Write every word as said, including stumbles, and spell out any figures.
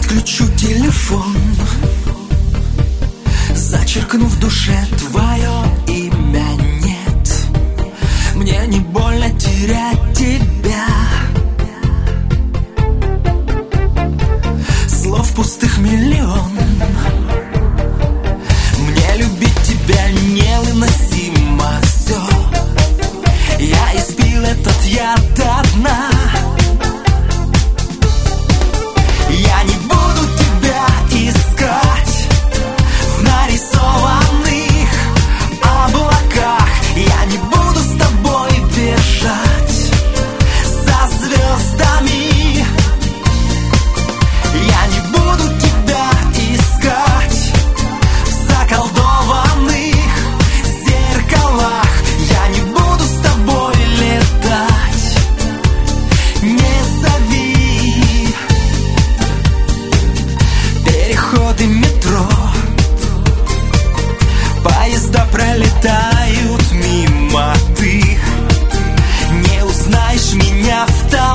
отключу телефон, зачеркну в душе твое имя. Нет, мне не больно терять тебя. Слов пустых миллион, мне любить тебя невыносимо все. Я испил этот яд до дна. Я не буду тебя искать в нарисованных облаках. Я не буду с тобой бежать за звездами. Я не буду тебя искать в заколдованных зеркалах. Я не буду с тобой летать. Не зови. Переходы метро, поезда пролетают мимо. Ты не узнаешь меня в